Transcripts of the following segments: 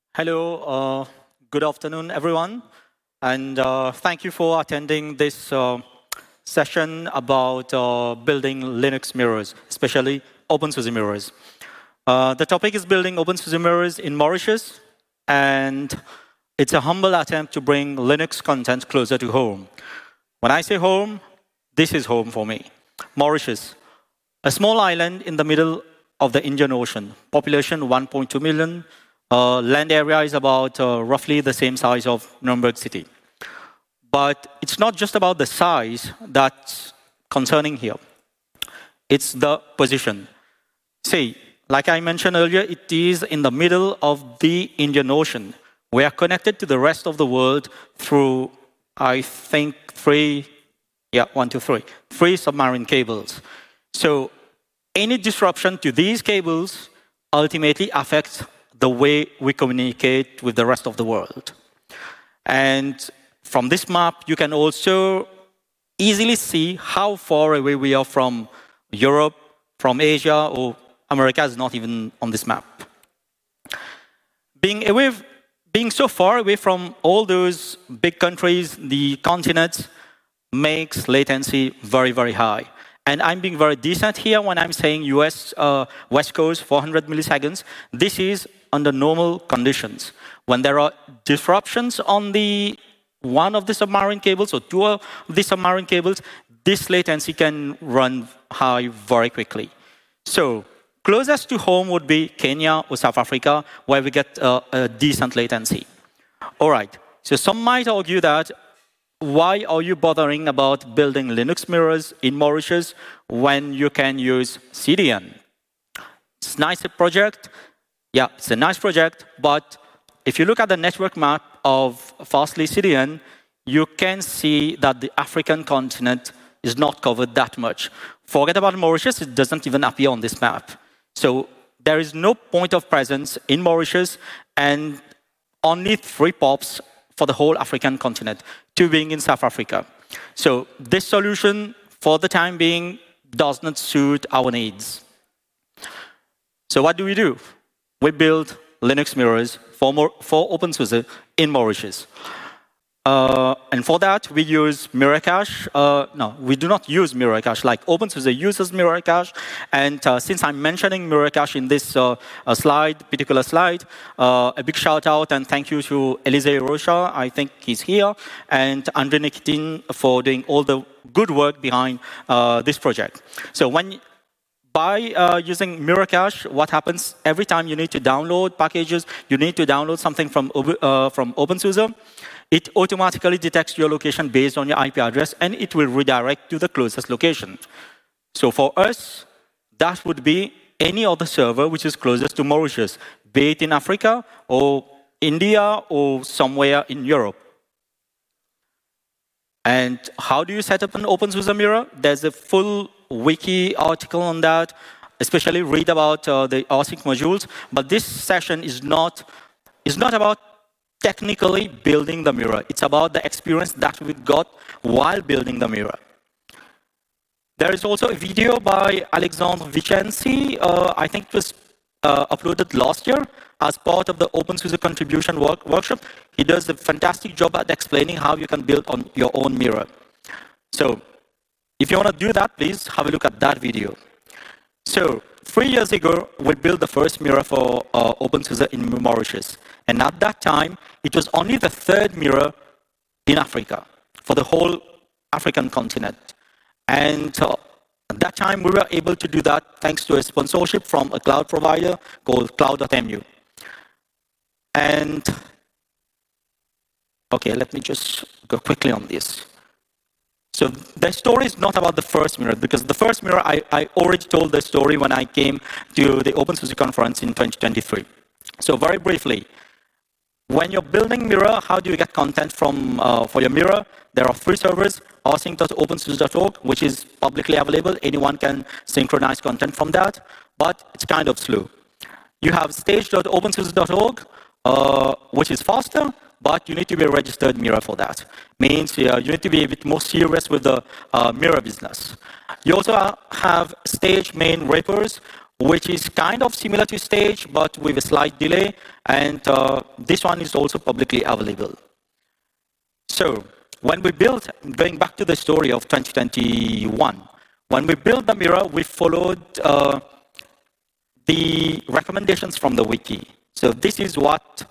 Hello, good afternoon, everyone, and thank you for attending this session about building Linux mirrors, especially OpenSUSE mirrors. The topic is building OpenSUSE mirrors in Mauritius, and it's a humble attempt to bring Linux content closer to home. When I say home, this is home for me. Mauritius, a small island in the middle of the Indian Ocean, population 1.2 million, land area is about roughly the same size of Nuremberg city. But it's not just about the size that's concerning here. It's the position. See, like I mentioned earlier, it is in the middle of the Indian Ocean. We are connected to the rest of the world through, I think, three submarine cables. So any disruption to these cables ultimately affects the way we communicate with the rest of the world. And from this map, you can also easily see how far away we are from Europe, from Asia, or America is not even on this map. Being so far away from all those big countries, the continents, makes latency very, very high. And I'm being very decent here when I'm saying US West Coast 400 milliseconds. This is under normal conditions. When there are disruptions on one of the submarine cables or two of the submarine cables, this latency can run high very quickly. So closest to home would be Kenya or South Africa, where we get a decent latency. All right, so some might argue that why are you bothering about building Linux mirrors in Mauritius when you can use CDN? It's a nice project. Yeah, it's a nice project, but if you look at the network map of Fastly CDN, you can see that the African continent is not covered that much. Forget about Mauritius, it doesn't even appear on this map. So there is no point of presence in Mauritius and only 3 POPs for the whole African continent, 2 being in South Africa. So this solution, for the time being, does not suit our needs. So what do? We build Linux mirrors for OpenSUSE in Mauritius. And for that, we use Mirrorcache. No, we do not use Mirrorcache. Like OpenSUSE uses Mirrorcache. And since I'm mentioning Mirrorcache in this particular slide, a big shout out and thank you to Elisee Rocha, I think he's here, and Andrei Nikitin for doing all the good work behind this project. So by using Mirrorcache, what happens every time you need to download packages, you need to download something from OpenSUSE, it automatically detects your location based on your IP address, and it will redirect to the closest location. So for us, that would be any other server which is closest to Mauritius, be it in Africa or India or somewhere in Europe. And how do you set up an OpenSUSE mirror? There's a full wiki article on that, especially read about the RSync modules. But this session is not about technically building the mirror. It's about the experience that we got while building the mirror. There is also a video by Alexandre Vicenzi. I think it was uploaded last year as part of the OpenSUSE contribution workshop. He does a fantastic job at explaining how you can build on your own mirror. So if you want to do that, please have a look at that video. So 3 years ago, we built the first mirror for OpenSUSE in Mauritius. And at that time, it was only the 3rd mirror in Africa for the whole African continent. And at that time, we were able to do that thanks to a sponsorship from a cloud provider called Cloud.mu. And, okay, let me just go quickly on this. So the story is not about the first mirror, because the first mirror, I already told the story when I came to the OpenSUSE conference in 2023. So very briefly, when you're building mirror, how do you get content from for your mirror? There are 3 servers, rsync.opensuse.org, which is publicly available. Anyone can synchronize content from that, but it's kind of slow. You have stage.opensuse.org, which is faster, but you need to be a registered mirror for that. Means you need to be a bit more serious with the mirror business. You also have stage main wrappers, which is kind of similar to Stage, but with a slight delay. And this one is also publicly available. So when we built, going back to the story of 2021, when we built the mirror, we followed the recommendations from the wiki. So this is what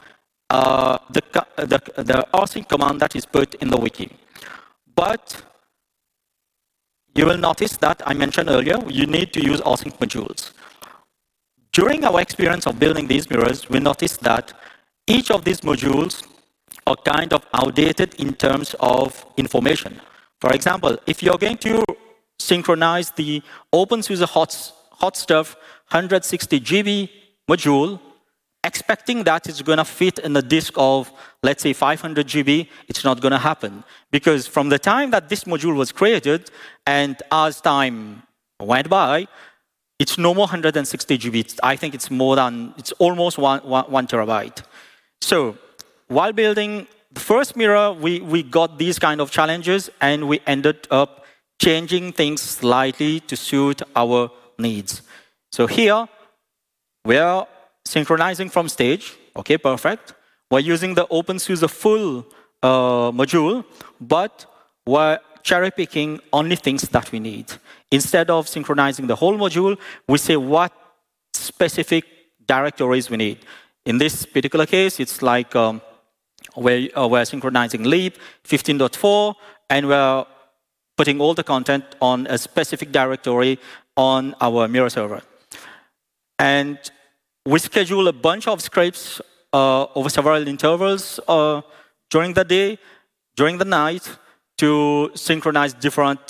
the rsync command that is put in the wiki. But you will notice that I mentioned earlier, you need to use rsync modules. During our experience of building these mirrors, we noticed that each of these modules are kind of outdated in terms of information. For example, if you're going to synchronize the OpenSUSE hot stuff 160 GB module, expecting that it's going to fit in a disk of, let's say, 500 GB, it's not going to happen. Because from the time that this module was created, and as time went by, it's no more 160 GB. I think it's almost one terabyte. So while building the first mirror, we got these kind of challenges, and we ended up changing things slightly to suit our needs. So here, we're synchronizing from Stage. Okay, perfect. We're using the OpenSUSE full module, but we're cherry-picking only things that we need. Instead of synchronizing the whole module, we say what specific directories we need. In this particular case, it's like we're synchronizing Leap 15.4, and we're putting all the content on a specific directory on our mirror server. And we schedule a bunch of scripts over several intervals during the day, during the night, to synchronize different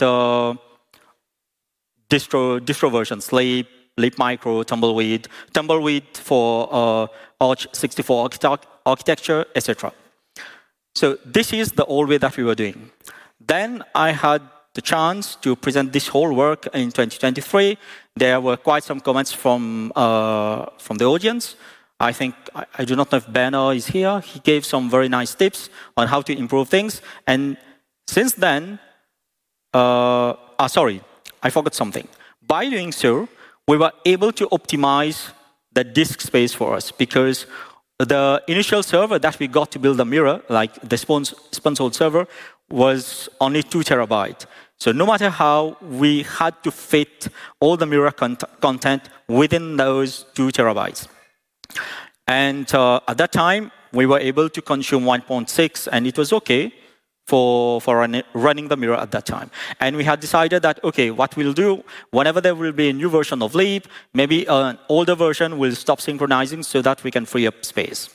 distro versions, Leap Micro, Tumbleweed for Arch 64 architecture, etc. So this is the old way that we were doing. Then I had the chance to present this whole work in 2023. There were quite some comments from the audience. I think, I do not know if Bernard is here. He gave some very nice tips on how to improve things. And since then, sorry, I forgot something. By doing so, we were able to optimize the disk space for us, because the initial server that we got to build the mirror, like the sponsored server, was only 2 terabytes. So no matter how, we had to fit all the mirror content within those 2 terabytes. And at that time, we were able to consume 1.6, and it was okay for running the mirror at that time. And we had decided that, okay, what we'll do, whenever there will be a new version of Leap, maybe an older version will stop synchronizing so that we can free up space.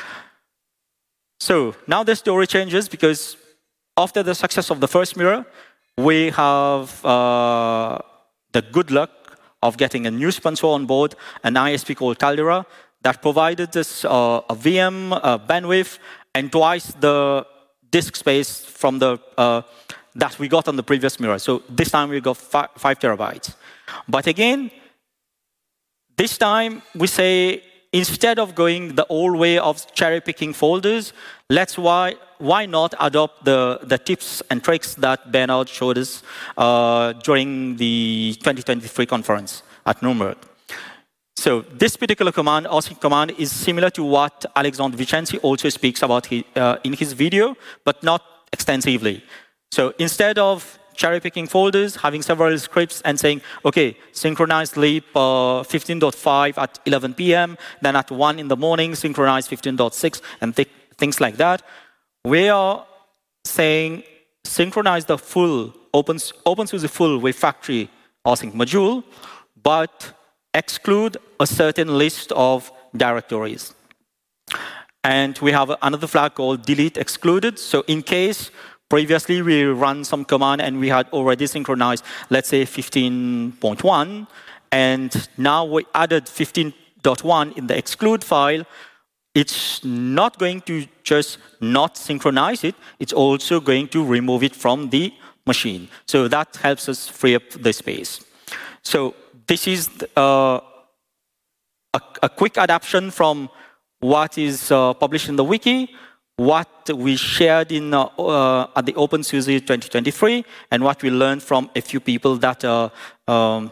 So now the story changes, because after the success of the first mirror, we have the good luck of getting a new sponsor on board, an ISP called Caldera, that provided us a VM, bandwidth, and twice the disk space from the that we got on the previous mirror. So this time we got 5 terabytes. But again, this time we say, instead of going the old way of cherry-picking folders, why not adopt the tips and tricks that Bernard showed us during the 2023 conference at Nuremberg. So this particular command, rsync command, is similar to what Alexandre Vicenzi also speaks about in his video, but not extensively. So instead of cherry-picking folders, having several scripts and saying, okay, synchronize Leap 15.5 at 11 p.m., then at 1 in the morning, synchronize 15.6, and things like that, we are saying synchronize the full OpenSUSE full with factory rsync module, but exclude a certain list of directories. And we have another flag called delete excluded. So in case previously we run some command and we had already synchronized, let's say 15.1, and now we added 15.1 in the exclude file, it's not going to just not synchronize it, it's also going to remove it from the machine. So that helps us free up the space. So this is a quick adaptation from what is published in the wiki, what we shared at the OpenSUSE 2023, and what we learned from a few people that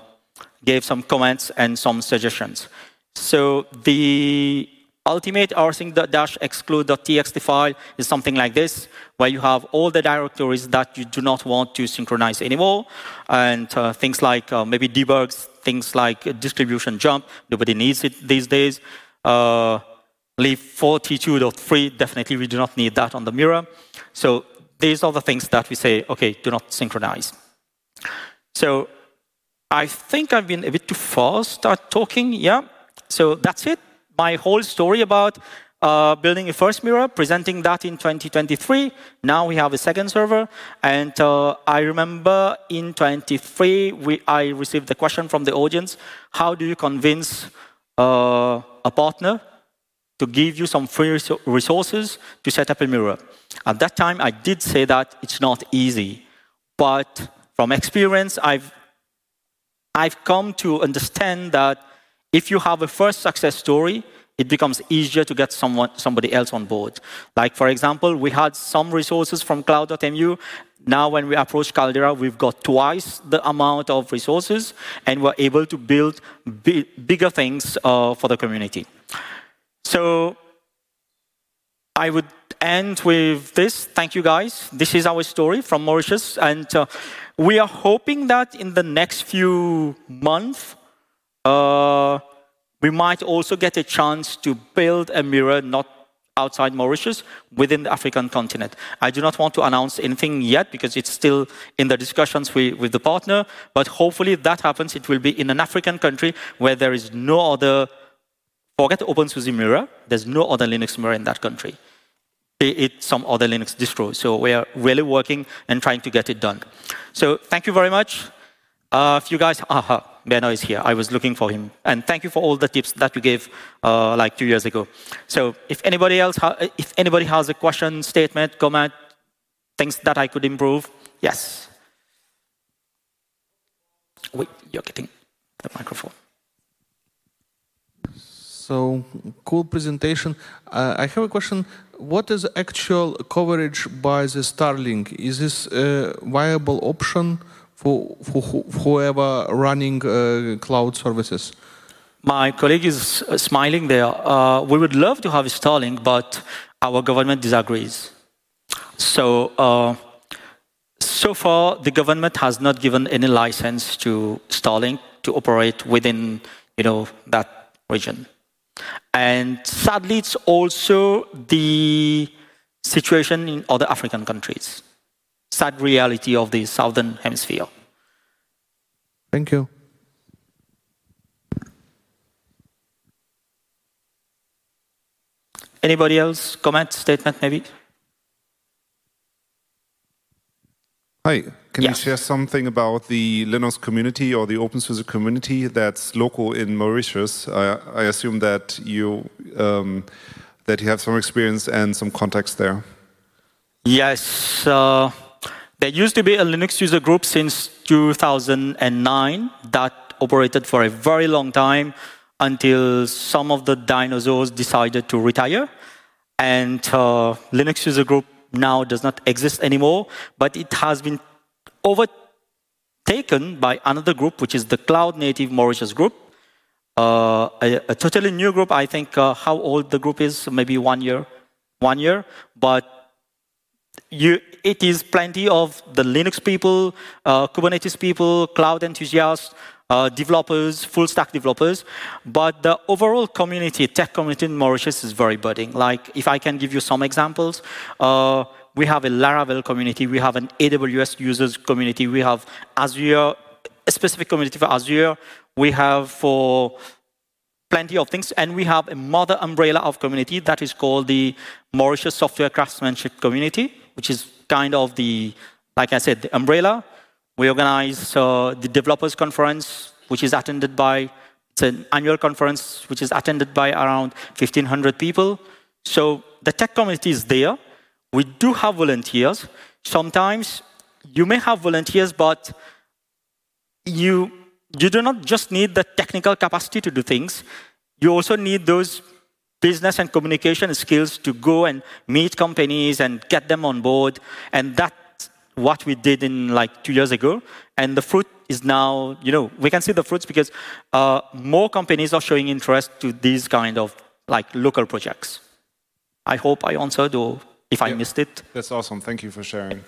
gave some comments and some suggestions. So the ultimate rsync-exclude.txt file is something like this, where you have all the directories that you do not want to synchronize anymore, and things like maybe debugs, things like distribution jump. Nobody needs it these days. Leave 42.3, definitely we do not need that on the mirror. So these are the things that we say, okay, do not synchronize. So I think I've been a bit too fast at talking, yeah. So that's it. My whole story about building a first mirror, presenting that in 2023. Now we have a second server. And I remember in 23, I received the question from the audience, how do you convince a partner to give you some free resources to set up a mirror? At that time, I did say that it's not easy. But from experience, I've come to understand that if you have a first success story, it becomes easier to get somebody else on board. Like, for example, we had some resources from Cloud.mu. Now, when we approach Caldera, we've got twice the amount of resources, and we're able to build bigger things for the community. So I would end with this. Thank you, guys. This is our story from Mauritius. And we are hoping that in the next few months, we might also get a chance to build a mirror not outside Mauritius, within the African continent. I do not want to announce anything yet because it's still in the discussions with the partner, but hopefully if that happens, it will be in an African country where there is no other, forget OpenSUSE mirror, there's no other Linux mirror in that country. It's some other Linux distro. So we are really working and trying to get it done. So thank you very much. If you guys, Benno is here. I was looking for him. And thank you for all the tips that you gave like 2 years ago. So if anybody else, if anybody has a question, statement, comment, things that I could improve, yes. Wait, you're getting the microphone. So, cool presentation. I have a question. What is actual coverage by the Starlink? Is this a viable option for whoever running cloud services? My colleague is smiling there. We would love to have Starlink, but our government disagrees. So, so far, the government has not given any license to Starlink to operate within, that region. And sadly, it's also the situation in other African countries. Sad reality of the Southern Hemisphere. Thank you. Anybody else? Comment, statement, maybe? Hi, can you share something about the Linux community or the OpenSUSE community that's local in Mauritius? I assume that you have some experience and some context there. Yes, there used to be a Linux user group since 2009 that operated for a very long time until some of the dinosaurs decided to retire. And Linux user group now does not exist anymore, but it has been overtaken by another group, which is the Cloud Native Mauritius group. A totally new group. I think how old the group is, maybe 1 year. 1 year, but it is plenty of the Linux people, Kubernetes people, cloud enthusiasts, developers, full stack developers, but the overall community, tech community in Mauritius is very budding. Like, if I can give you some examples, we have a Laravel community, we have an AWS users community, we have Azure, a specific community for Azure, we have for plenty of things, and we have a mother umbrella of community that is called the Mauritius Software Craftsmanship Community, which is kind of the, like I said, the umbrella. We organize the developers conference, which is attended by, it's an annual conference, which is attended by around 1,500 people. So the tech community is there. We do have volunteers. Sometimes you may have volunteers, but you do not just need the technical capacity to do things. You also need those business and communication skills to go and meet companies and get them on board. And that what we did in like 2 years ago. And the fruit is now, we can see the fruits because more companies are showing interest to these kind of like local projects. I hope I answered, or if I missed it. That's awesome. Thank you for sharing.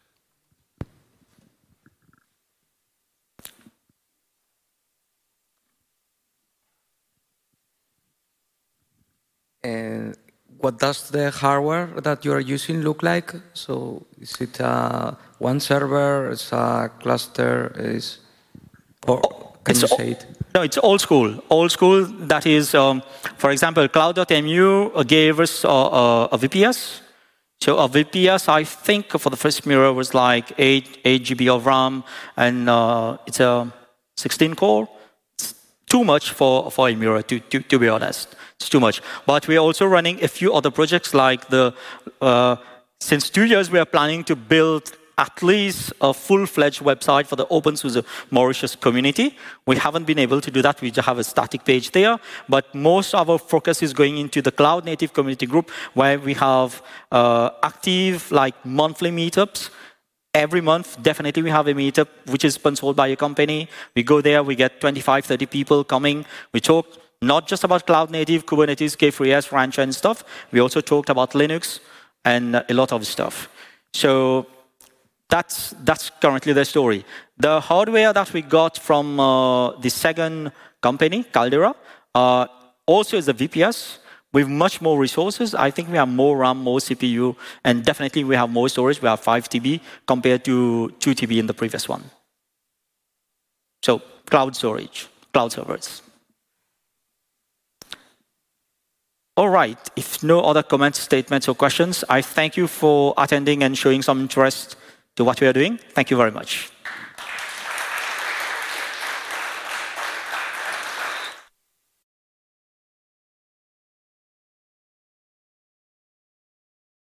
And what does the hardware that you are using look like? So is it one server, is a cluster, or can you say it? No, it's old school. Old school, that is, for example, Cloud.mu gave us a VPS. So a VPS, I think for the first mirror was like 8 GB of RAM, and it's a 16 core. It's too much for a mirror, to be honest. It's too much. But we're also running a few other projects like since 2 years we are planning to build at least a full-fledged website for the OpenSUSE Mauritius community. We haven't been able to do that. We just have a static page there. But most of our focus is going into the Cloud Native community group, where we have active like monthly meetups. Every month, definitely we have a meetup which is sponsored by a company. We go there, we get 25, 30 people coming. We talk not just about Cloud Native, Kubernetes, K3S, Rancher and stuff. We also talked about Linux and a lot of stuff. So that's currently the story. The hardware that we got from the second company, Caldera, also is a VPS with much more resources. I think we have more RAM, more CPU, and definitely we have more storage. We have 5 TB compared to 2 TB in the previous one. So cloud storage, cloud servers. All right, if no other comments, statements, or questions, I thank you for attending and showing some interest to what we are doing. Thank you very much.